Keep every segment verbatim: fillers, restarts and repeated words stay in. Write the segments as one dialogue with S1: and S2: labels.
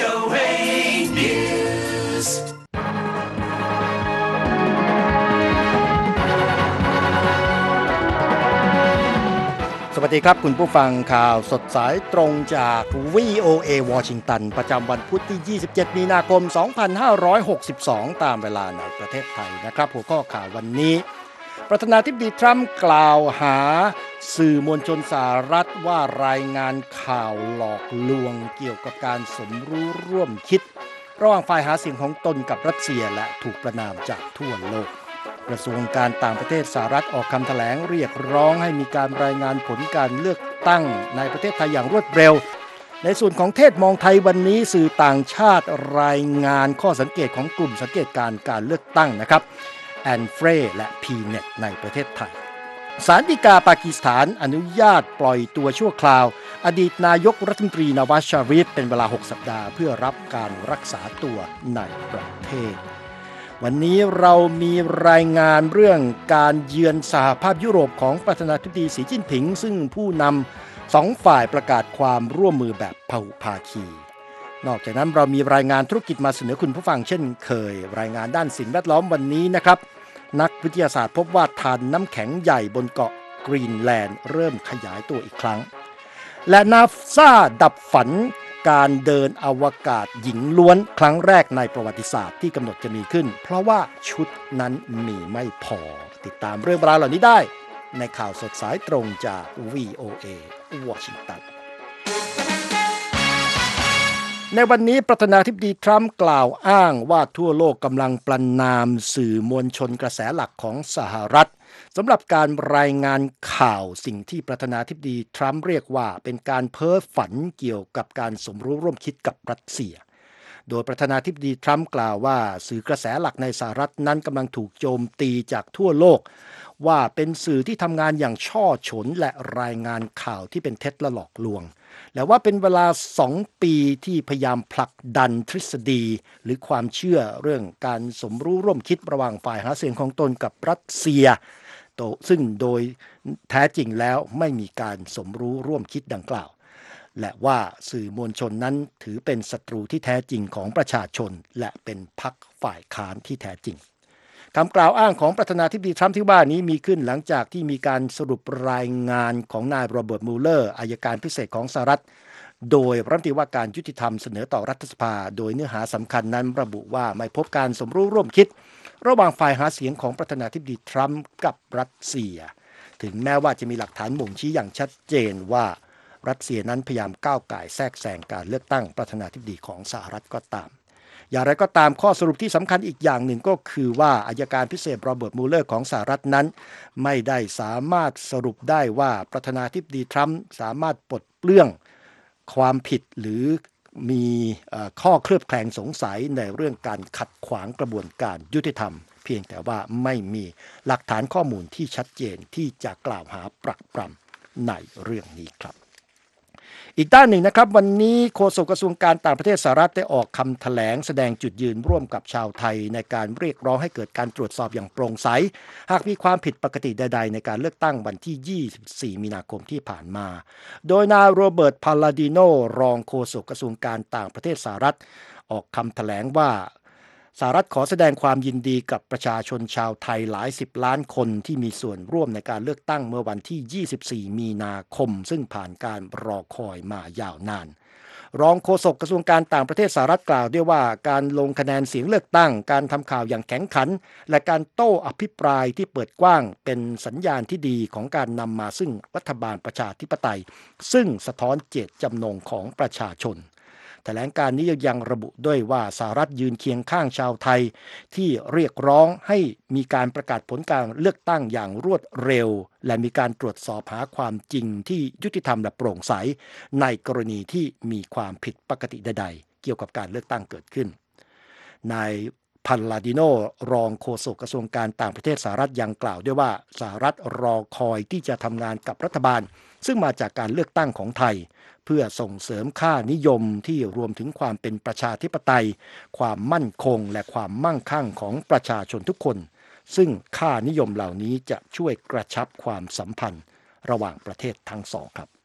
S1: โอ เอ News
S2: สวัสดีครับคุณผู้ฟังข่าวสดสายตรงจาก วี โอ เอ วอชิงตันประจำวันพุธที่ยี่สิบเจ็ดมีนาคมสองพันห้าร้อยหกสิบสองตามเวลาในประเทศไทยนะครับหัวข้อข่าววันนี้ประธานาธิบดีทรัมป์กล่าวหาสื่อมวลชนสหรัฐว่ารายงานข่าวหลอกลวงเกี่ยวกับการสมรู้ร่วมคิดระหว่างฝ่ายหาเสียงของตนกับรัสเซียและถูกประณามจากทั่วโลกกระทรวงการต่างประเทศสหรัฐออกคำแถลงเรียกร้องให้มีการรายงานผลการเลือกตั้งในประเทศไทยอย่างรวดเร็วในส่วนของเทศมองไทยวันนี้สื่อต่างชาติรายงานข้อสังเกตของกลุ่มสังเกตการณ์การเลือกตั้งนะครับแอนเฟรและ พี เน็ต ในประเทศไทยศาลฎีกาปากีสถานอนุญาตปล่อยตัวชั่วคราวอดีตนายกรัฐมนตรีนวัชชาริฟเป็นเวลาหกสัปดาห์เพื่อรับการรักษาตัวในประเทศวันนี้เรามีรายงานเรื่องการเยือนสหภาพยุโรปของประธานาธิบดีสีจิ้นผิงซึ่งผู้นำสองฝ่ายประกาศความร่วมมือแบบพหุภาคีนอกจากนั้นเรามีรายงานธุรกิจมาเสนอคุณผู้ฟังเช่นเคยรายงานด้านสิ่งแวดล้อมวันนี้นะครับนักวิทยาศาสตร์พบว่าทานน้ำแข็งใหญ่บนเกาะกรีนแลนด์เริ่มขยายตัวอีกครั้งและนาซาดับฝันการเดินอวกาศหญิงล้วนครั้งแรกในประวัติศาสตร์ที่กำหนดจะมีขึ้นเพราะว่าชุดนั้นมีไม่พอติดตามเรื่องราวเหล่านี้ได้ในข่าวสดสายตรงจาก วี โอ เอ วอชิงตันในวันนี้ประธานาธิบดีทรัมป์กล่าวอ้างว่าทั่วโลกกำลังประณามสื่อมวลชนกระแสหลักของสหรัฐสำหรับการรายงานข่าวสิ่งที่ประธานาธิบดีทรัมป์เรียกว่าเป็นการเพ้อฝันเกี่ยวกับการสมรู้ร่วมคิดกับรัสเซียโดยประธานาธิบดีทรัมป์กล่าวว่าสื่อกระแสหลักในสหรัฐนั้นกำลังถูกโจมตีจากทั่วโลกว่าเป็นสื่อที่ทำงานอย่างช่อฉนและรายงานข่าวที่เป็นเท็จและหลอกลวงและว่าเป็นเวลาสองปีที่พยายามผลักดันทฤษฎีหรือความเชื่อเรื่องการสมรู้ร่วมคิดระหว่างฝ่ายหาเสียงของตนกับรัสเซียซึ่งโดยแท้จริงแล้วไม่มีการสมรู้ร่วมคิดดังกล่าวและว่าสื่อมวลชนนั้นถือเป็นศัตรูที่แท้จริงของประชาชนและเป็นพรรคฝ่ายค้านที่แท้จริงคำกล่าวอ้างของประธานาธิบดีทรัมป์ที่ว่านี้มีขึ้นหลังจากที่มีการสรุปรายงานของนายโรเบิร์ตมูลเลอร์อัยการพิเศษของสหรัฐโดยรัฐมนตรีว่าการยุติธรรมเสนอต่อรัฐสภาโดยเนื้อหาสำคัญนั้นระบุว่าไม่พบการสมรู้ร่วมคิดระหว่างฝ่ายหาเสียงของประธานาธิบดีทรัมป์กับรัสเซียถึงแม้ว่าจะมีหลักฐานบ่งชี้อย่างชัดเจนว่ารัสเซียนั้นพยายามก้าวก่ายแทรกแซงการเลือกตั้งประธานาธิบดีของสหรัฐก็ตามอย่างไรก็ตามข้อสรุปที่สำคัญอีกอย่างหนึ่งก็คือว่าอัยการพิเศษโรเบิร์ตมูลเลอร์ของสหรัฐนั้นไม่ได้สามารถสรุปได้ว่าประธานาธิบดีทรัมป์สามารถปลดเปลื้องความผิดหรือมีข้อเคลือบแคลงสงสัยในเรื่องการขัดขวางกระบวนการยุติธรรมเพียงแต่ว่าไม่มีหลักฐานข้อมูลที่ชัดเจนที่จะกล่าวหาปรักปรำในเรื่องนี้ครับอีกด้านหนึ่งนะครับวันนี้โฆษกกระทรวงการต่างประเทศสหรัฐได้ออกคำแถลงแสดงจุดยืนร่วมกับชาวไทยในการเรียกร้องให้เกิดการตรวจสอบอย่างโปร่งใสหากมีความผิดปกติใดๆในการเลือกตั้งวันที่ยี่สิบสี่มีนาคมที่ผ่านมาโดยนายโรเบิร์ตพาลาดิโนรองโฆษกกระทรวงการต่างประเทศสหรัฐออกคำแถลงว่าสหรัฐขอแสดงความยินดีกับประชาชนชาวไทยหลายสิบล้านคนที่มีส่วนร่วมในการเลือกตั้งเมื่อวันที่ยี่สิบสี่มีนาคมซึ่งผ่านการรอคอยมายาวนานรองโฆษกกระทรวงการต่างประเทศสหรัฐกล่าวด้วยว่าการลงคะแนนเสียงเลือกตั้งการทำข่าวอย่างแข็งขันและการโต้อภิปรายที่เปิดกว้างเป็นสัญญาณที่ดีของการนำมาซึ่งรัฐบาลประชาธิปไตยซึ่งสะท้อนเจตจำนงของประชาชนแถลงการนี้ยังระบุด้วยว่าสหรัฐยืนเคียงข้างชาวไทยที่เรียกร้องให้มีการประกาศผลการเลือกตั้งอย่างรวดเร็วและมีการตรวจสอบหาความจริงที่ยุติธรรมและโปร่งใสในกรณีที่มีความผิดปกติใดๆเกี่ยวกับการเลือกตั้งเกิดขึ้นนายพันลาดิโนรองโฆษกกระทรวงการต่างประเทศสหรัฐยังกล่าวด้วยว่าสหรัฐรอคอยที่จะทำงานกับรัฐบาลซึ่งมาจากการเลือกตั้งของไทยเพื่อส่งเสริมค่านิยมที่รวมถึงความเป็นประชาธิปไตยความมั่นคงและความมั่งคั่งของประชาชนทุกคนซึ่งค่านิยมเหล่านี้จะช่วยกระชับความสัมพันธ์ระหว่างประเทศทั้งสองครับ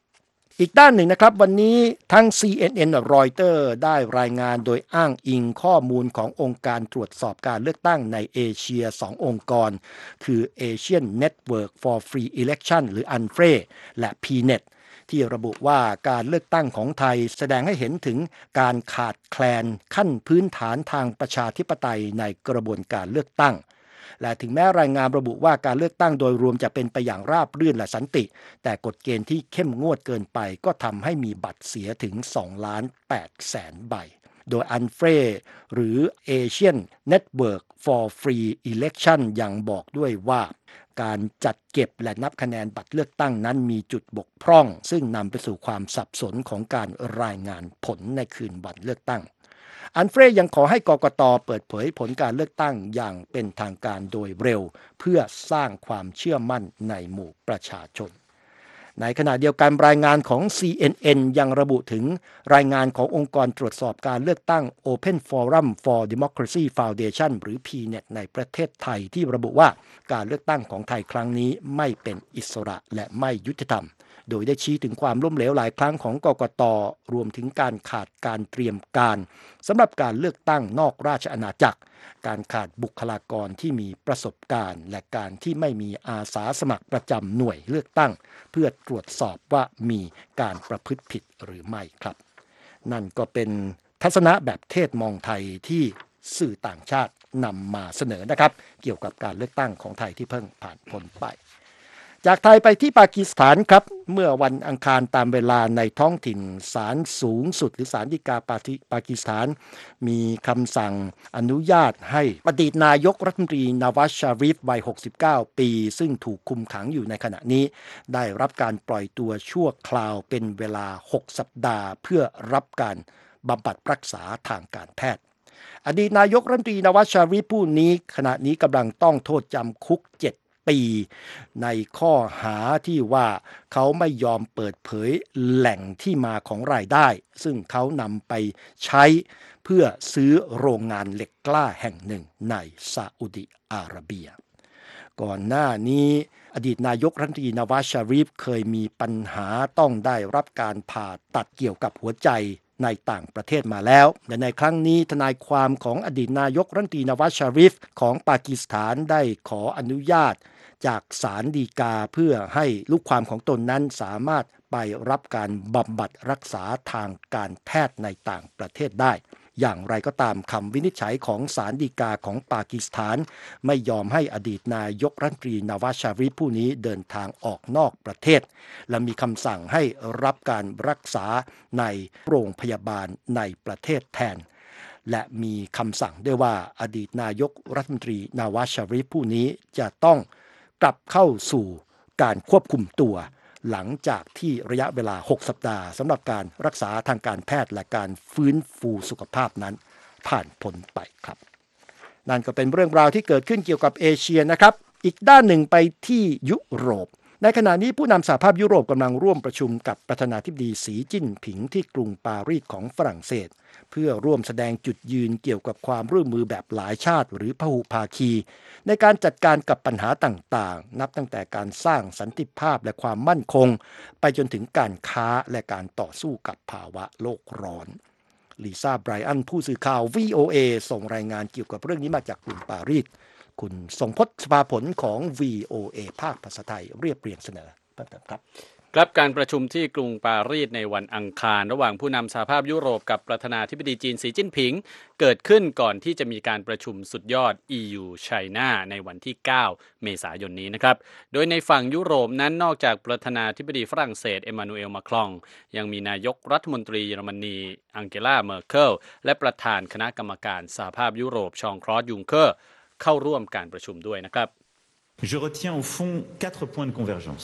S2: อีกด้านหนึ่งนะครับวันนี้ทั้ง ซี เอ็น เอ็น รอยเตอร์ได้รายงานโดยอ้างอิงข้อมูลขององค์การตรวจสอบการเลือกตั้งในเอเชียสององค์กรคือ Asian Network for Free Election หรือ อัน เฟร และ พี เน็ต ที่ระบุว่าการเลือกตั้งของไทยแสดงให้เห็นถึงการขาดแคลนขั้นพื้นฐานทางประชาธิปไตยในกระบวนการเลือกตั้งและถึงแม้รายงานระบุว่าการเลือกตั้งโดยรวมจะเป็นไปอย่างราบรื่นและสันติแต่กฎเกณฑ์ที่เข้มงวดเกินไปก็ทำให้มีบัตรเสียถึงสองล้านแปดแสนใบโดย อัน เฟร หรือ Asian Network for Free Election ยังบอกด้วยว่าการจัดเก็บและนับคะแนนบัตรเลือกตั้งนั้นมีจุดบกพร่องซึ่งนำไปสู่ความสับสนของการรายงานผลในคืนวันเลือกตั้งอันเฟรยังขอให้กกต.เปิดเผยผลการเลือกตั้งอย่างเป็นทางการโดยเร็วเพื่อสร้างความเชื่อมั่นในหมู่ประชาชนในขณะเดียวกันรายงานของ ซี เอ็น เอ็น ยังระบุถึงรายงานขององค์กรตรวจสอบการเลือกตั้ง Open Forum for Democracy Foundation หรือ พี เน็ต ในประเทศไทยที่ระบุว่าการเลือกตั้งของไทยครั้งนี้ไม่เป็นอิสระและไม่ยุติธรรมโดยได้ชี้ถึงความล้มเหลวหลายครั้งของกกต.รวมถึงการขาดการเตรียมการสำหรับการเลือกตั้งนอกราชอาณาจักรการขาดบุคลากรที่มีประสบการณ์และการที่ไม่มีอาสาสมัครประจำหน่วยเลือกตั้งเพื่อตรวจสอบว่ามีการประพฤติผิดหรือไม่ครับนั่นก็เป็นทัศนะแบบเทศมองไทยที่สื่อต่างชาตินำมาเสนอนะครับเกี่ยวกับการเลือกตั้งของไทยที่เพิ่งผ่านพ้นไปจากไทยไปที่ปากีสถานครับเมื่อวันอังคารตามเวลาในท้องถิ่นศาลสูงสุดหรือศาลฎีกาปากีสถานมีคำสั่งอนุญาตให้อดีตนายกรัฐมนตรีนาวาซชาริฟวัยหกสิบเก้าปีซึ่งถูกคุมขังอยู่ในขณะนี้ได้รับการปล่อยตัวชั่วคราวเป็นเวลาหกสัปดาห์เพื่อรับการบำบัดรักษาทางการแพทย์อดีตนายกรัฐมนตรีนาวาซชาริฟผู้นี้ขณะนี้กำลังต้องโทษจำคุกเจ็ดปีในข้อหาที่ว่าเขาไม่ยอมเปิดเผยแหล่งที่มาของรายได้ซึ่งเขานำไปใช้เพื่อซื้อโรงงานเหล็กกล้าแห่งหนึ่งในซาอุดิอาระเบียก่อนหน้านี้อดีตนายกรัฐมนตรีนาวาซชาริฟเคยมีปัญหาต้องได้รับการผ่าตัดเกี่ยวกับหัวใจในต่างประเทศมาแล้วและในครั้งนี้ทนายความของอดีตนายกรัฐมนตรีนาวาซชาริฟของปากีสถานได้ขออนุญาตจากศาลฎีกาเพื่อให้ลูกความของตนนั้นสามารถไปรับการบำบัดรักษาทางการแพทย์ในต่างประเทศได้อย่างไรก็ตามคำวินิจฉัยของศาลฎีกาของปากีสถานไม่ยอมให้อดีตนายกรัฐมนตรีนาวาซชาริฟผู้นี้เดินทางออกนอกประเทศและมีคำสั่งให้รับการรักษาในโรงพยาบาลในประเทศแทนและมีคำสั่งด้วยว่าอดีตนายกรัฐมนตรีนาวาซชาริฟผู้นี้จะต้องกลับเข้าสู่การควบคุมตัวหลังจากที่ระยะเวลาหกสัปดาห์สำหรับการรักษาทางการแพทย์และการฟื้นฟูสุขภาพนั้นผ่านพ้นไปครับนั่นก็เป็นเรื่องราวที่เกิดขึ้นเกี่ยวกับเอเชียนะครับอีกด้านหนึ่งไปที่ยุโรปในขณะนี้ผู้นำสหภาพยุโรปกำลังร่วมประชุมกับประธานาธิบดีสีจิ้นผิงที่กรุงปารีสของฝรั่งเศสเพื่อร่วมแสดงจุดยืนเกี่ยวกับความร่วมมือแบบหลายชาติหรือพหุภาคีในการจัดการกับปัญหาต่างๆนับตั้งแต่การสร้างสันติภาพและความมั่นคงไปจนถึงการค้าและการต่อสู้กับภาวะโลกร้อนลิซ่าไบรอันผู้สื่อข่าว วี โอ เอ ส่งรายงานเกี่ยวกับเรื่องนี้มาจากกรุงปารีสคุณทรงพจน์ สภาผลของ วี โอ เอ ภาคภาษาไทยเรียบเรียงเสนอเพิ่มเติมครับ
S3: ครับการประชุมที่กรุงปารีสในวันอังคารระหว่างผู้นำสหภาพยุโรปกับประธานาธิบดีจีนสีจิ้นผิงเกิดขึ้นก่อนที่จะมีการประชุมสุดยอด อี ยู China ในวันที่เก้าเมษายนนี้นะครับโดยในฝั่งยุโรปนั้นนอกจากประธานาธิบดีฝรั่งเศสเอมานูเอลมาครองยังมีนายกรัฐมนตรีเยอรมนีอังเกลาเมอร์เคิลและประธานคณะกรรมการสหภาพยุโรปชองคลอดยุงเคอร์เข้าร่วมการประชุมด้วยนะครับ
S4: Je retiens au fond quatre points de convergence.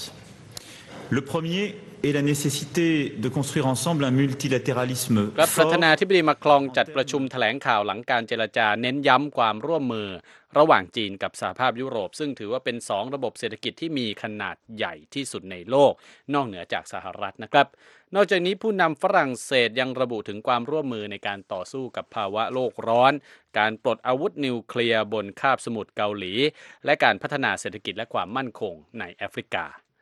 S4: Le premier est la nécessité de construire ensemble un multilatéralisme fort.
S3: ประธานาธิบดีมาครองจัดประชุมแถลงข่าวหลังการเจรจาเน้นย้ำความร่วมมือระหว่างจีนกับสหภาพยุโรปซึ่งถือว่าเป็นสองระบบเศรษฐกิจที่มีขนาดใหญ่ที่สุดในโลกนอกเหนือจากสหรัฐนะครับนอกจากนี้ผู้นำฝรั่งเศสยังระบุถึงความร่วมมือในการต่อสู้กับภาวะโลกร้อนการปลดอาวุธนิวเคลียร์บนคาบสมุทรเกาหลีและการพัฒนาเศรษฐกิจและความมั่นคงในแอฟริกา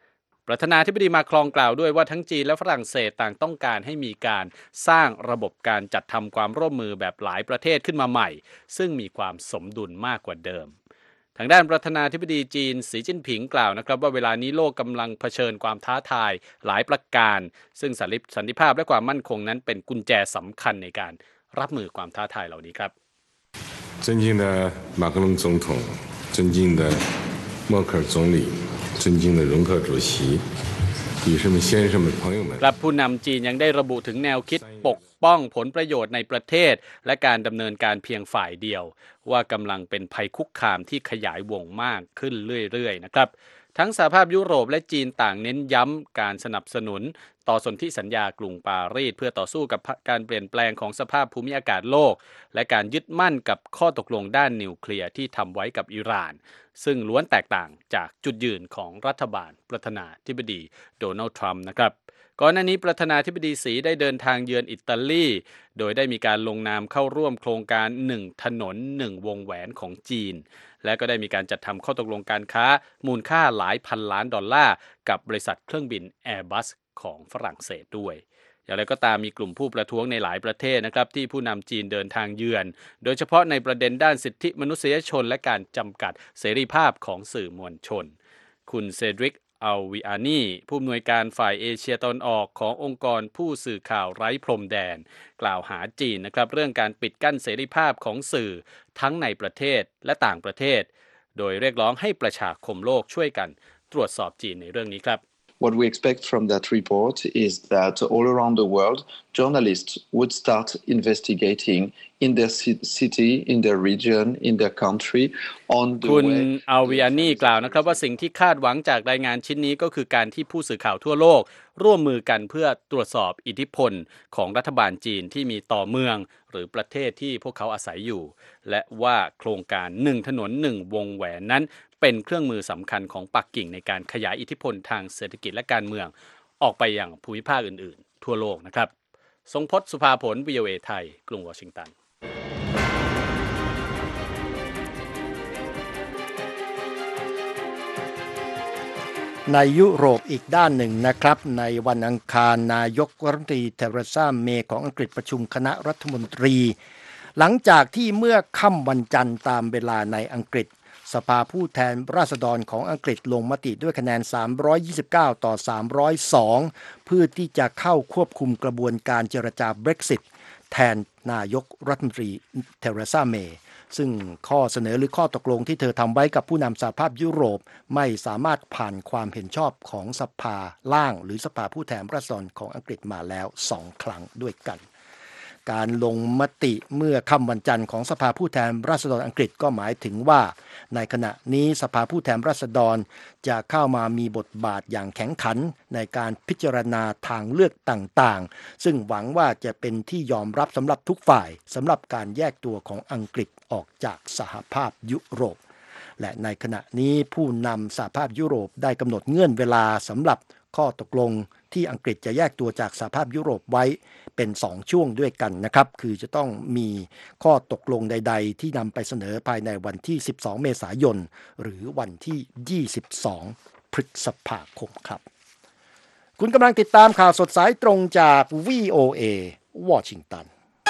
S3: ประธานาธิบดีมาครองกล่าวด้วยว่าทั้งจีนและฝรั่งเศสต่างต้องการให้มีการสร้างระบบการจัดทำความร่วมมือแบบหลายประเทศขึ้นมาใหม่ซึ่งมีความสมดุลมากกว่าเดิมทางด้านประธานาธิบดีจีนสีจิ้นผิงกล่าวนะครับว่าเวลานี้โลกกำลังเผชิญความท้าทายหลายประการซึ่งสันติภาพและความมั่นคงนั้นเป็นกุญแจสำคัญในการรับมือความท้าทายเหล่านี้ครับ
S5: 尊敬的马克龙总统，尊敬的默克尔总理，尊敬的容克主席，女士们、先生们、朋友们。
S3: ครับผู้นำจีนยังได้ระบุถึงแนวคิดปกป้องผลประโยชน์ในประเทศและการดำเนินการเพียงฝ่ายเดียวว่ากำลังเป็นภัยคุกคามที่ขยายวงมากขึ้นเรื่อยๆนะครับทั้งสหภาพยุโรปและจีนต่างเน้นย้ำการสนับสนุนต่อสนธิสัญญากรุงปารีสเพื่อต่อสู้กับการเปลี่ยนแปลงของสภาพภูมิอากาศโลกและการยึดมั่นกับข้อตกลงด้านนิวเคลียร์ที่ทำไว้กับอิหร่านซึ่งล้วนแตกต่างจากจุดยืนของรัฐบาลประธานาธิบดีโดนัลด์ทรัมป์นะครับก่อนหน้านี้ประธานาธิบดีสีได้เดินทางเยือนอิตาลีโดยได้มีการลงนามเข้าร่วมโครงการหนึ่งถนนหนึ่งวงแหวนของจีนและก็ได้มีการจัดทำข้อตกลงการค้ามูลค่าหลายพันล้านดอลลาร์กับบริษัทเครื่องบิน Airbus ของฝรั่งเศสด้วยอย่างไรก็ตามมีกลุ่มผู้ประท้วงในหลายประเทศนะครับที่ผู้นำจีนเดินทางเยือนโดยเฉพาะในประเด็นด้านสิทธิมนุษยชนและการจำกัดเสรีภาพของสื่อมวลชนคุณเซดริกอัลวิอานีผู้อำนวยการฝ่ายเอเชียตะวันออกขององค์กรผู้สื่อข่าวไร้พรมแดนกล่าวหาจีนนะครับเรื่องการปิดกั้นเสรีภาพของสื่อทั้งในประเทศและต่างประเทศโดยเรียกร้องให้ประชาคมโลกช่วยกันตรวจสอบจีนในเรื่องนี้ครับ
S6: What we expect from that report is that all around the world, journalists would start investigating in their city, in their region, in their country on the way.
S3: คุณอัลวิอานีกล่าวนะครับว่าสิ่งที่คาดหวังจากรายงานชิ้นนี้ก็คือการที่ผู้สื่อข่าวทั่วโลกร่วมมือกันเพื่อตรวจสอบอิทธิพลของรัฐบาลจีนที่มีต่อเมืองหรือประเทศที่พวกเขาอาศัยอยู่และว่าโครงการหนึ่งถนนหนึ่งวงแหวนนั้นเป็นเครื่องมือสำคัญของปักกิ่งในการขยายอิทธิพลทางเศรษฐกิจและการเมืองออกไปยังภูมิภาคอื่นๆทั่วโลกนะครับทรงพจน์สุภาผล วี โอ เอ ไทยกรุงวอชิงตัน
S2: ในยุโรปอีกด้านหนึ่งนะครับในวันอังคารนายกรัฐมนตรีเทเรซาเมย์ของอังกฤษประชุมคณะรัฐมนตรีหลังจากที่เมื่อค่ำวันจันทร์ตามเวลาในอังกฤษสภาผู้แทนราษฎรของอังกฤษลงมติด้วยคะแนนสามร้อยยี่สิบเก้าต่อสามร้อยสองเพื่อที่จะเข้าควบคุมกระบวนการเจรจา Brexit แทนนายกรัฐมนตรีเทเรซาเมย์ซึ่งข้อเสนอหรือข้อตกลงที่เธอทำไว้กับผู้นำสหภาพยุโรปไม่สามารถผ่านความเห็นชอบของสภาล่างหรือสภาผู้แทนราษฎรของอังกฤษมาแล้วสองครั้งด้วยกันการลงมติเมื่อค่ำวันจันทร์ของสภาผู้แทนราษฎรอังกฤษก็หมายถึงว่าในขณะนี้สภาผู้แทนราษฎรจะเข้ามามีบทบาทอย่างแข็งขันในการพิจารณาทางเลือกต่างๆซึ่งหวังว่าจะเป็นที่ยอมรับสำหรับทุกฝ่ายสำหรับการแยกตัวของอังกฤษออกจากสหภาพยุโรปและในขณะนี้ผู้นำสหภาพยุโรปได้กำหนดเงื่อนเวลาสำหรับข้อตกลงที่อังกฤษจะแยกตัวจากสหภาพยุโรปไว้เป็นสองช่วงด้วยกันนะครับคือจะต้องมีข้อตกลงใดๆที่นำไปเสนอภายในวันที่สิบสองเมษายนหรือวันที่ยี่สิบสองพฤษภาคมครับคุณกำลังติดตามข่าวสดสายตรงจาก วี โอ เอ วอชิงตัน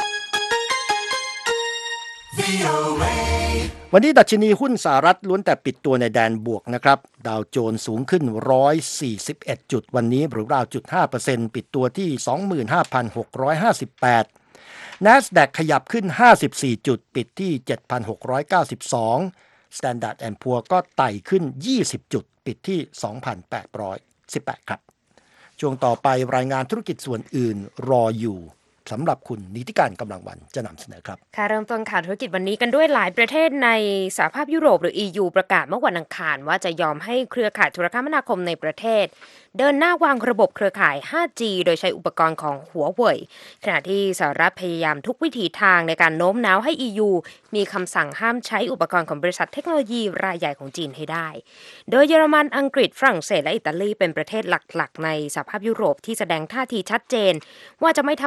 S2: วันนี้ดัชนีหุ้นสหรัฐล้วนแต่ปิดตัวในแดนบวกนะครับดาวโจนส์สูงขึ้นหนึ่งร้อยสี่สิบเอ็ดจุดวันนี้หรือราว จุดห้าเปอร์เซ็นต์ ปิดตัวที่ สองหมื่นห้าพันหกร้อยห้าสิบแปด NASDAQ ขยับขึ้นห้าสิบสี่จุดปิดที่ เจ็ดพันหกร้อยเก้าสิบสอง Standard แอนด์ Poor's ก็ไต่ขึ้นยี่สิบจุดปิดที่ สองพันแปดร้อยสิบแปด ครับช่วงต่อไปรายงานธุรกิจส่วนอื่นรออยู่สำหรับคุณนิติการกำลังวันจะนำเสนอครับ
S7: ค่ะเริ่มต้นข่าวธุรกิจวันนี้กันด้วยหลายประเทศในสหภาพยุโรปหรือ อี ยู ประกาศเมื่อวันอังคารว่าจะยอมให้เครือข่ายโทรคมนาคมในประเทศเดินหน้าวางระบบเครือข่าย ห้าจี โดยใช้อุปกรณ์ของหัวเว่ยขณะที่สหรัฐพยายามทุกวิถีทางในการโน้มน้าวให้ อี ยู มีคำสั่งห้ามใช้อุปกรณ์ของบริษัทเทคโนโลยีรายใหญ่ของจีนให้ได้โดยเยอรมันอังกฤษฝรั่งเศสและอิตาลีเป็นประเทศหลักๆในสหภาพยุโรปที่แสดงท่าทีชัดเจนว่าจะไม่ทำตามที่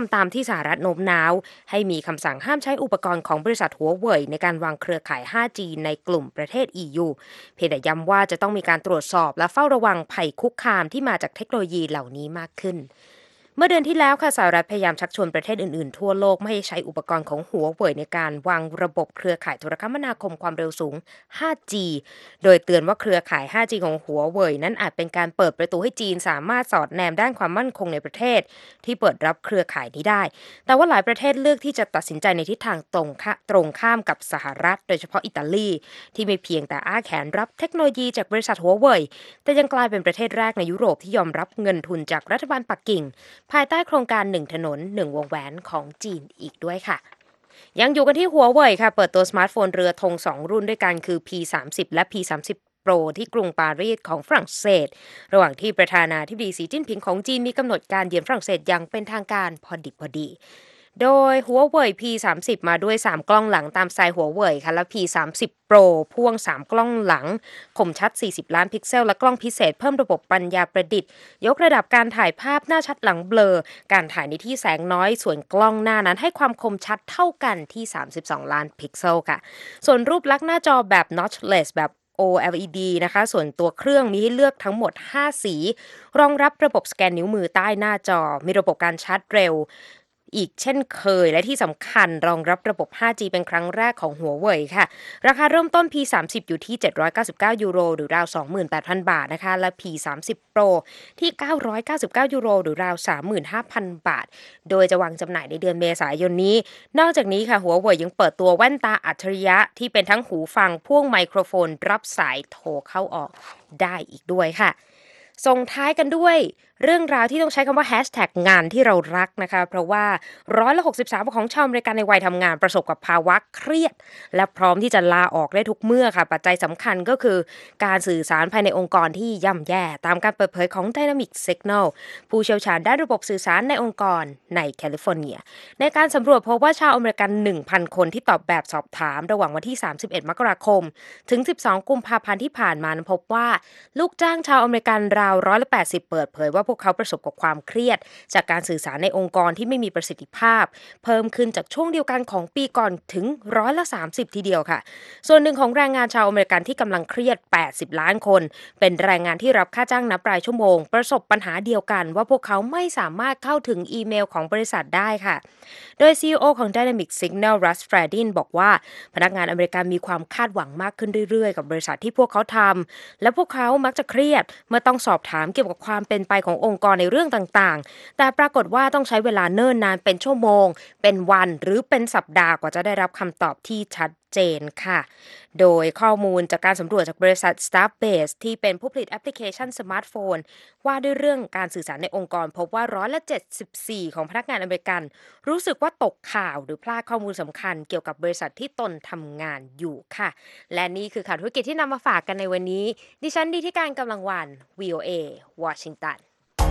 S7: สหรัฐโน้มน้าวให้มีคำสั่งห้ามใช้อุปกรณ์ของบริษัทหัวเว่ยในการวางเครือข่าย ไฟว์จี ในกลุ่มประเทศ อี ยู เพียงแต่ย้ำว่าจะต้องมีการตรวจสอบและเฝ้าระวังภัยคุกคามที่มาจากเทคโนโลยีเหล่านี้มากขึ้นเมื่อเดือนที่แล้วค่ะสหรัฐพยายามชักชวนประเทศอื่นๆทั่วโลกไม่ให้ใช้อุปกรณ์ของหัวเว่ยในการวางระบบเครือข่ายโทรคมนาคมความเร็วสูง ไฟว์จี โดยเตือนว่าเครือข่าย ไฟว์จี ของหัวเว่ยนั้นอาจเป็นการเปิดประตูให้จีนสามารถสอดแนมด้านความมั่นคงในประเทศที่เปิดรับเครือข่ายนี้ได้แต่ว่าหลายประเทศเลือกที่จะตัดสินใจในทิศทางตรงตรงข้ามกับสหรัฐโดยเฉพาะอิตาลีที่ไม่เพียงแต่อ้าแขนรับเทคโนโลยีจากบริษัทหัวเว่ยแต่ยังกลายเป็นประเทศแรกในยุโรปที่ยอมรับเงินทุนจากรัฐบาลปักกิ่งภายใต้โครงการหนึ่งถนนหนึ่งวงแหวนของจีนอีกด้วยค่ะยังอยู่กันที่หัวเว่ยค่ะเปิดตัวสมาร์ทโฟนเรือธงสองรุ่นด้วยกันคือ พี สามสิบ และ พี สามสิบ Pro ที่กรุงปารีสของฝรั่งเศสระหว่างที่ประธานาธิบดีสีจิ้นผิงของจีนมีกำหนดการเยือนฝรั่งเศสอย่างเป็นทางการพอดิบพอดีโดยหัวเว่ย พี สามสิบ มาด้วยสามกล้องหลังตามสไตล์หัวเว่ยค่ะและ พี สามสิบ Pro พ่วงสามกล้องหลังคมชัดสี่สิบล้านพิกเซลและกล้องพิเศษเพิ่มระบบปัญญาประดิษฐ์ยกระดับการถ่ายภาพหน้าชัดหลังเบลอการถ่ายในที่แสงน้อยส่วนกล้องหน้านั้นให้ความคมชัดเท่ากันที่สามสิบสองล้านพิกเซลค่ะส่วนรูปลักษณ์หน้าจอแบบ notchless แบบ โอ แอล อี ดี นะคะส่วนตัวเครื่องมีให้เลือกทั้งหมดห้าสีรองรับระบบสแกนนิ้วมือใต้หน้าจอมีระบบการชาร์จเร็วอีกเช่นเคยและที่สำคัญรองรับระบบ ไฟว์จี เป็นครั้งแรกของหัวเว่ยค่ะราคาเริ่มต้น พี สามสิบ อยู่ที่เจ็ดร้อยเก้าสิบเก้ายูโรหรือราว สองหมื่นแปดพัน บาทนะคะและ พี สามสิบ Pro ที่เก้าร้อยเก้าสิบเก้ายูโรหรือราว สามหมื่นห้าพัน บาทโดยจะวางจำหน่ายในเดือนเมษายนนี้นอกจากนี้ค่ะหัวเว่ยยังเปิดตัวแว่นตาอัจฉริยะที่เป็นทั้งหูฟังพ่วงไมโครโฟนรับสายโทรเข้าออกได้อีกด้วยค่ะส่งท้ายกันด้วยเรื่องราวที่ต้องใช้คำว่าแฮชแท็กงานที่เรารักนะคะเพราะว่าร้อยละหกสิบสามของชาวอเมริกันในวัยทำงานประสบกับภาวะเครียดและพร้อมที่จะลาออกได้ทุกเมื่อค่ะปัจจัยสำคัญก็คือการสื่อสารภายในองค์กรที่ย่ำแย่ตามการเปิดเผยของ Dynamic Signal ผู้เชี่ยวชาญด้านระบบสื่อสารในองค์กรในแคลิฟอร์เนียในการสำรวจพบว่าชาวอเมริกัน หนึ่งพัน คนที่ตอบแบบสอบถามระหว่างวันที่สามสิบเอ็ดมกราคมถึงสิบสองกุมภาพันธ์ที่ผ่านมาพบว่าลูกจ้างชาวอเมริกันราวร้อยละแปดสิบเปิดเผยว่าพวกเขาประสบกับความเครียดจากการสื่อสารในองค์กรที่ไม่มีประสิทธิภาพเพิ่มขึ้นจากช่วงเดียวกันของปีก่อนถึงร้อยละสามสิบทีเดียวค่ะส่วนหนึ่งของแรงงานชาวอเมริกันที่กำลังเครียดแปดสิบล้านคนเป็นแรงงานที่รับค่าจ้างนับรายชั่วโมงประสบปัญหาเดียวกันว่าพวกเขาไม่สามารถเข้าถึงอีเมลของบริษัทได้ค่ะโดย ซี อี โอ ของ Dynamic Signal Russ Fradin บอกว่าพนักงานอเมริกันมีความคาดหวังมากขึ้นเรื่อยๆกับบริษัทที่พวกเขาทำและพวกเขามักจะเครียดเมื่อต้องสอบถามเกี่ยวกับความเป็นไปขององค์กรในเรื่องต่างๆแต่ปรากฏว่าต้องใช้เวลาเนิ่นนานเป็นชั่วโมงเป็นวันหรือเป็นสัปดาห์กว่าจะได้รับคำตอบที่ชัดเจนค่ะโดยข้อมูลจากการสำรวจจากบริษัท Starbase ที่เป็นผู้ผลิตแอปพลิเคชันสมาร์ทโฟนว่าด้วยเรื่องการสื่อสารในองค์กรพบว่าร้อยละเจ็ดสิบสี่ของพนักงานอเมริกันรู้สึกว่าตกข่าวหรือพลาดข้อมูลสำคัญเกี่ยวกับบริษัทที่ตนทำงานอยู่ค่ะและนี่คือข่าวธุรกิจที่นำมาฝากกันในวันนี้ดิฉันดีที่การกำลังวัน วี โอ เอ วอชิงตัน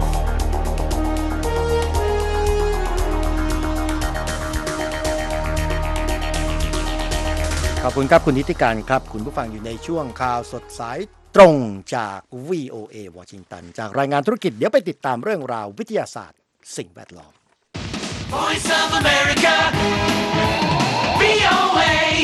S2: ขอบคุณครับคุณนิติการครับคุณผู้ฟังอยู่ในช่วงข่าวสดสายตรงจาก วี โอ เอ วอชิงตันจากรายงานธุรกิจเดี๋ยวไปติดตามเรื่องราววิทยาศาสตร์สิ่งแวดล้อม
S1: Voice of America วี โอ เอ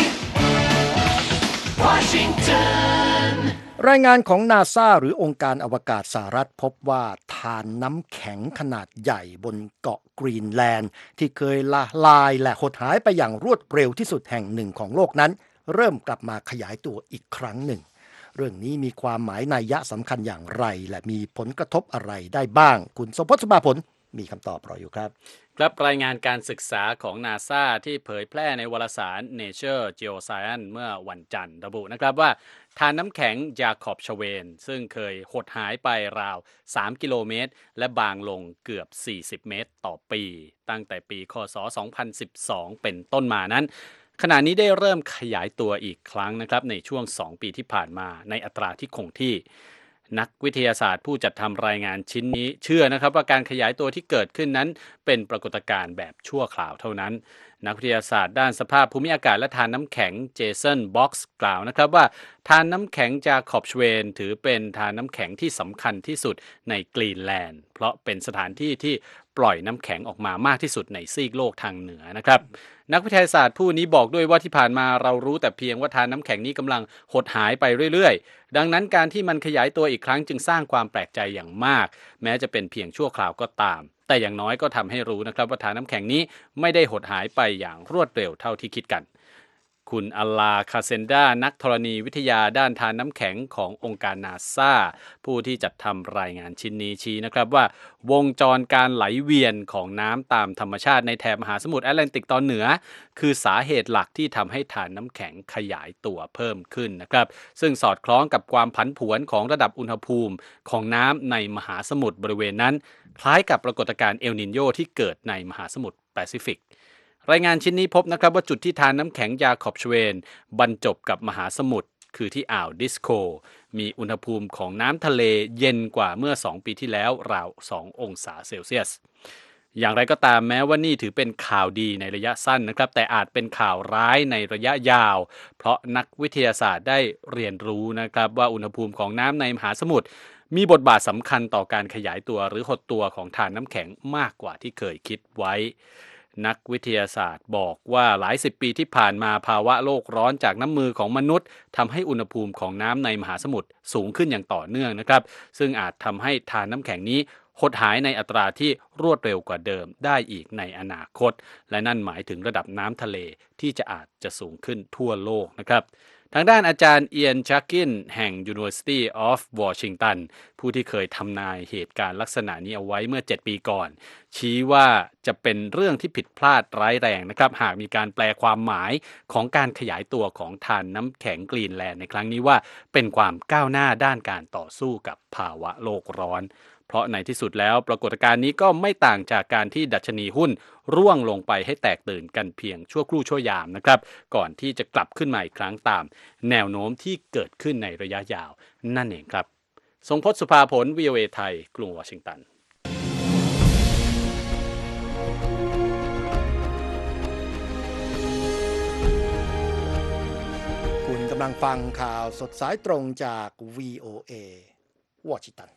S1: Washington
S2: รายงานของ NASA หรือองค์การอวกาศสหรัฐพบว่าฐานน้ำแข็งขนาดใหญ่บนเกาะกรีนแลนด์ที่เคยละลายและหดหายไปอย่างรวดเร็วที่สุดแห่งหนึ่งของโลกนั้นเริ่มกลับมาขยายตัวอีกครั้งหนึ่งเรื่องนี้มีความหมายนัยยะสำคัญอย่างไรและมีผลกระทบอะไรได้บ้างคุณสมพจน์ สุภาผลมีคำตอบรออยู่ครับ
S3: ครับรายงานการศึกษาของ NASA ที่เผยแพร่ในวารสาร Nature Geoscience เมื่อวันจันทร์ระบุนะครับว่าฐานน้ำแข็งจาคอบชเวนซึ่งเคยหดหายไปราวสามกิโลเมตรและบางลงเกือบสี่สิบเมตรต่อปีตั้งแต่ปีค.ศ. สองพันสิบสองเป็นต้นมานั้นขณะนี้ได้เริ่มขยายตัวอีกครั้งนะครับในช่วงสองปีที่ผ่านมาในอัตราที่คงที่นักวิทยาศาสตร์ผู้จัดทำรายงานชิ้นนี้เชื่อนะครับว่าการขยายตัวที่เกิดขึ้นนั้นเป็นปรากฏการณ์แบบชั่วคราวเท่านั้นนักวิทยาศาสตร์ด้านสภาพภูมิอากาศและทานน้ำแข็งเจสันบ็อกซ์กล่าวนะครับว่าทานน้ำแข็งจาคอบชเวนถือเป็นทานน้ำแข็งที่สำคัญที่สุดในกรีนแลนด์เพราะเป็นสถานที่ที่ปล่อยน้ำแข็งออกมามากที่สุดในซีกโลกทางเหนือนะครับนักวิทยาศาสตร์ผู้นี้บอกด้วยว่าที่ผ่านมาเรารู้แต่เพียงว่าทานน้ำแข็งนี้กำลังหดหายไปเรื่อยๆดังนั้นการที่มันขยายตัวอีกครั้งจึงสร้างความแปลกใจอย่างมากแม้จะเป็นเพียงชั่วคราวก็ตามแต่อย่างน้อยก็ทำให้รู้นะครับว่าทานน้ำแข็งนี้ไม่ได้หดหายไปอย่างรวดเร็วเท่าที่คิดกันคุณอัลลาคาเซนดานักธรณีวิทยาด้านทานน้ำแข็งขององค์การนาซาผู้ที่จัดทำรายงานชิ้นนี้ชี้นะครับว่าวงจรการไหลเวียนของน้ำตามธรรมชาติในแถบมหาสมุทรแอตแลนติกตอนเหนือคือสาเหตุหลักที่ทำให้ทานน้ำแข็งขยายตัวเพิ่มขึ้นนะครับซึ่งสอดคล้องกับความผันผวนของระดับอุณหภูมิของน้ำในมหาสมุทรบริเวณนั้นคล้ายกับปรากฏการณ์เอลนิโญที่เกิดในมหาสมุทรแปซิฟิกรายงานชิ้นนี้พบนะครับว่าจุดที่ทานน้ำแข็งยาคอบชเวนบรรจบกับมหาสมุทรคือที่อ่าวดิสโกมีอุณหภูมิของน้ำทะเลเย็นกว่าเมื่อสองปีที่แล้วราวสององศาเซลเซียสอย่างไรก็ตามแม้ว่านี่ถือเป็นข่าวดีในระยะสั้นนะครับแต่อาจเป็นข่าวร้ายในระยะยาวเพราะนักวิทยาศาสตร์ได้เรียนรู้นะครับว่าอุณหภูมิของน้ำในมหาสมุทรมีบทบาทสำคัญต่อการขยายตัวหรือหดตัวของทานน้ำแข็งมากกว่าที่เคยคิดไว้นักวิทยาศาสตร์บอกว่าหลายสิบปีที่ผ่านมาภาวะโลกร้อนจากน้ำมือของมนุษย์ทำให้อุณหภูมิของน้ำในมหาสมุทรสูงขึ้นอย่างต่อเนื่องนะครับซึ่งอาจทำให้ทานน้ำแข็งนี้หดหายในอัตราที่รวดเร็วกว่าเดิมได้อีกในอนาคตและนั่นหมายถึงระดับน้ำทะเลที่จะอาจจะสูงขึ้นทั่วโลกนะครับทางด้านอาจารย์เอียนชักกินแห่ง University of Washington ผู้ที่เคยทำนายเหตุการณ์ลักษณะนี้เอาไว้เมื่อเจ็ดปีก่อนชี้ว่าจะเป็นเรื่องที่ผิดพลาดร้ายแรงนะครับหากมีการแปลความหมายของการขยายตัวของทานน้ำแข็งกรีนแลนด์ในครั้งนี้ว่าเป็นความก้าวหน้าด้านการต่อสู้กับภาวะโลกร้อนเพราะในที่สุดแล้วปรากฏการณ์นี้ก็ไม่ต่างจากการที่ดัชนีหุ้นร่วงลงไปให้แตกตื่นกันเพียงชั่วครู่ชั่วยามนะครับก่อนที่จะกลับขึ้นมาอีกครั้งตามแนวโน้มที่เกิดขึ้นในระยะยาวนั่นเองครับทรงพจน์สุภาผล วี โอ เอ ไทยกรุงวอชิงตัน
S2: คุณกำลังฟังข่าวสดสายตรงจาก วี โอ เอ วอชิงตัน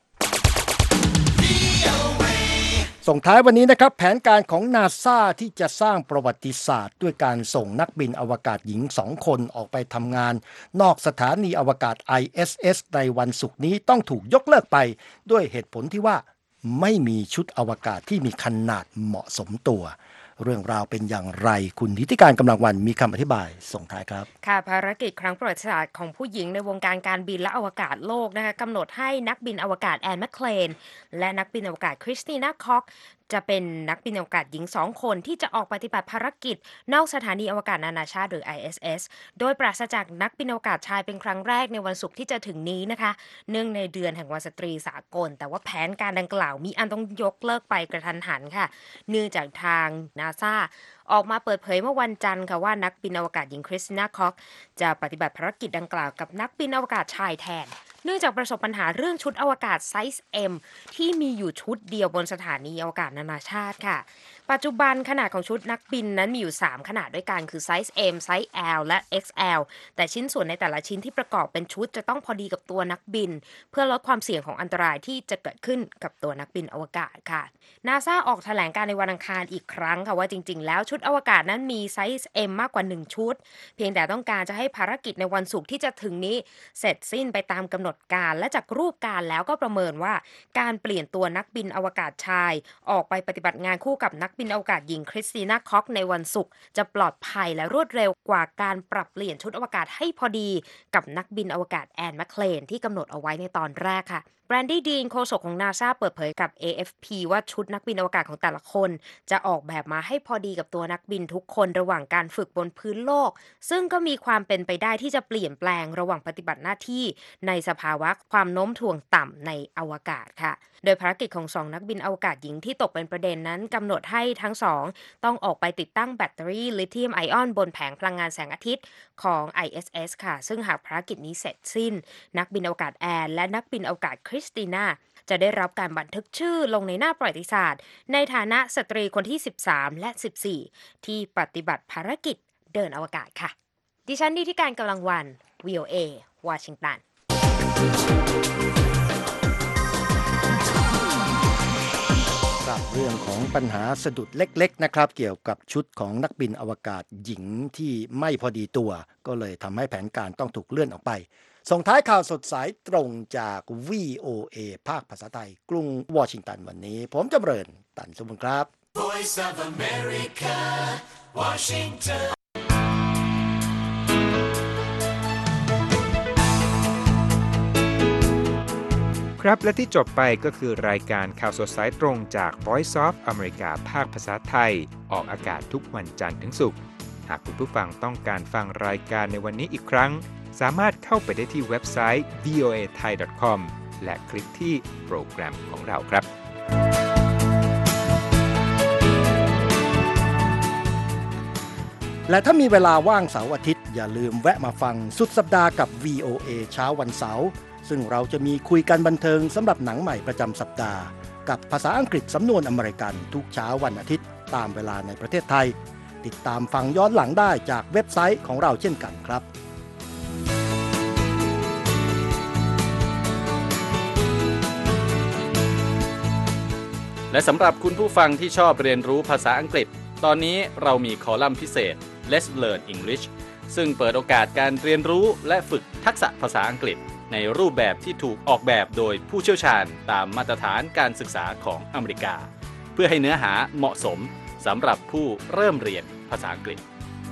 S2: ส่งท้ายวันนี้นะครับแผนการของ NASA ที่จะสร้างประวัติศาสตร์ด้วยการส่งนักบินอวกาศหญิงสองคนออกไปทำงานนอกสถานีอวกาศ ไอ เอส เอส ในวันศุกร์นี้ต้องถูกยกเลิกไปด้วยเหตุผลที่ว่าไม่มีชุดอวกาศที่มีขนาดเหมาะสมตัวเรื่องราวเป็นอย่างไรคุณนิติการกำลังวันมีคำอธิบายส่งท้ายครับ
S7: ค่ะภารกิจครั้งประวัติศาสตร์ของผู้หญิงในวงการการบินและอวกาศโลกนะคะกำหนดให้นักบินอวกาศแอนแมคเคลนและนักบินอวกาศคริสติน่าคอกจะเป็นนักบินอวกาศหญิงสองคนที่จะออกปฏิบัติภารกิจนอกสถานีอวกาศนานาชาติหรือ ไอ เอส เอส โดยปราศจากนักบินอวกาศชายเป็นครั้งแรกในวันศุกร์ที่จะถึงนี้นะคะเนื่องในเดือนแห่งวันสตรีสากลแต่ว่าแผนการดังกล่าวมีอันต้องยกเลิกไปกระทันหันค่ะเนื่องจากทาง NASA ออกมาเปิดเผยเมื่อวันจันทร์ค่ะว่านักบินอวกาศหญิงคริสติน่าคอกจะปฏิบัติภารกิจดังกล่าวกับนักบินอวกาศชายแทนเนื่องจากประสบปัญหาเรื่องชุดอวกาศไซส์ M ที่มีอยู่ชุดเดียวบนสถานีอวกาศนานาชาติค่ะปัจจุบันขนาดของชุดนักบินนั้นมีอยู่สามขนาดด้วยกันคือไซส์ M ไซส์ L และ เอ็กซ์ แอล แต่ชิ้นส่วนในแต่ละชิ้นที่ประกอบเป็นชุดจะต้องพอดีกับตัวนักบินเพื่อลดความเสี่ยงของอันตรายที่จะเกิดขึ้นกับตัวนักบินอวกาศค่ะ NASA ออกแถลงการในวันอังคารอีกครั้งค่ะว่าจริงๆแล้วชุดอวกาศนั้นมีไซส์ M มากกว่าหนึ่งชุดเพียงแต่ต้องการจะให้ภารกิจในวันศุกร์ที่จะถึงนี้เสร็จสิ้นไปตามกำหนดการและจากรูปการแล้วก็ประเมินว่าการเปลี่ยนตัวนักบินอวกาศชายออกไปปฏิบัติงานคู่กับนักบินอวกาศหญิงคริสติน่าคอกในวันศุกร์จะปลอดภัยและรวดเร็วกว่าการปรับเปลี่ยนชุดอวกาศให้พอดีกับนักบินอวกาศแอนแมคเคลนที่กำหนดเอาไว้ในตอนแรกค่ะแบรนดี้ดีนโฆษกของ NASA เปิดเผยกับ เอ เอฟ พี ว่าชุดนักบินอวกาศของแต่ละคนจะออกแบบมาให้พอดีกับตัวนักบินทุกคนระหว่างการฝึกบนพื้นโลกซึ่งก็มีความเป็นไปได้ที่จะเปลี่ยนแปลงระหว่างปฏิบัติหน้าที่ในสภาวะความโน้มถ่วงต่ำในอวกาศค่ะโดยภารกิจของสองนักบินอวกาศหญิงที่ตกเป็นประเด็นนั้นกำหนดให้ทั้งสองต้องออกไปติดตั้งแบตเตอรี่ลิเธียมไอออนบนแผงพลังงานแสงอาทิตย์ของ ไอ เอส เอส ค่ะซึ่งหากภารกิจนี้เสร็จสิ้นนักบินอวกาศแอนและนักบินอวกาศคริสติน่าจะได้รับการบันทึกชื่อลงในหน้าประวัติศาสตร์ในฐานะสตรีคนที่สิบสามและสิบสี่ที่ปฏิบัติภารกิจเดินอวกาศค่ะดิฉันนิติการกำลังวัน วี โอ เอ วอชิงตัน
S2: ทราบเรื่องของปัญหาสะดุดเล็กๆนะครับเกี่ยวกับชุดของนักบินอวกาศหญิงที่ไม่พอดีตัวก็เลยทำให้แผนการต้องถูกเลื่อนออกไปส่งท้ายข่าวสดสายตรงจาก วี โอ เอ ภาคภาษาไทยกรุงวอชิงตันวันนี้ผมจำเริญตันสมบูรณ์ครับ
S1: Voice of America, Washington.
S8: ครับและที่จบไปก็คือรายการข่าวสดสายตรงจาก Voice of America ภาคภาษาไทยออกอากาศทุกวันจันทร์ถึงศุกร์หากคุณผู้ฟังต้องการฟังรายการในวันนี้อีกครั้งสามารถเข้าไปได้ที่เว็บไซต์ วี โอ เอ ไทย ดอท คอม และคลิกที่โปรแกรมของเราครับ
S2: และถ้ามีเวลาว่างเสาร์อาทิตย์อย่าลืมแวะมาฟังสุดสัปดาห์กับ วี โอ เอ เช้าวันเสาร์ซึ่งเราจะมีคุยกันบันเทิงสำหรับหนังใหม่ประจำสัปดาห์กับภาษาอังกฤษสำนวนอเมริกันทุกเช้าวันอาทิตย์ตามเวลาในประเทศไทยติดตามฟังย้อนหลังได้จากเว็บไซต์ของเราเช่นกันครับ
S3: และสำหรับคุณผู้ฟังที่ชอบเรียนรู้ภาษาอังกฤษตอนนี้เรามีคอลัมน์พิเศษ Let's Learn English ซึ่งเปิดโอกาสการเรียนรู้และฝึกทักษะภาษาอังกฤษในรูปแบบที่ถูกออกแบบโดยผู้เชี่ยวชาญตามมาตรฐานการศึกษาของอเมริกาเพื่อให้เนื้อหาเหมาะสมสำหรับผู้เริ่มเรียนภาษาอังกฤษ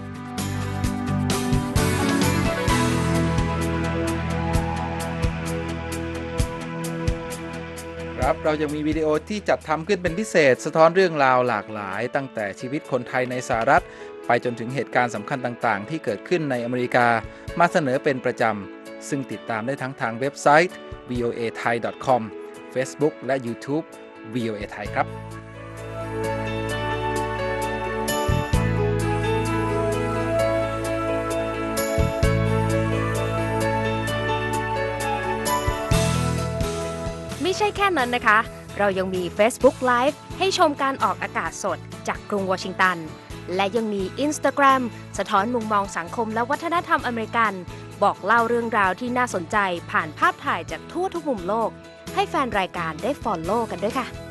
S9: ครับเรายังมีวิดีโอที่จัดทำขึ้นเป็นพิเศษสะท้อนเรื่องราวหลากหลายตั้งแต่ชีวิตคนไทยในสหรัฐไปจนถึงเหตุการณ์สำคัญต่างๆที่เกิดขึ้นในอเมริกามาเสนอเป็นประจำซึ่งติดตามได้ทั้งทางเว็บไซต์ วี โอ เอ ไทย ดอท คอม Facebook และ YouTube วี โอ เอ ไทยครับ
S7: ไม่ใช่แค่นั้นนะคะเรายังมี Facebook Live ให้ชมการออกอากาศสดจากกรุงวอชิงตันและยังมี Instagram สะท้อนมุมมองสังคมและวัฒนธรรมอเมริกันบอกเล่าเรื่องราวที่น่าสนใจผ่านภาพถ่ายจากทั่วทุกมุมโลกให้แฟนรายการได้ follow กันด้วยค่ะ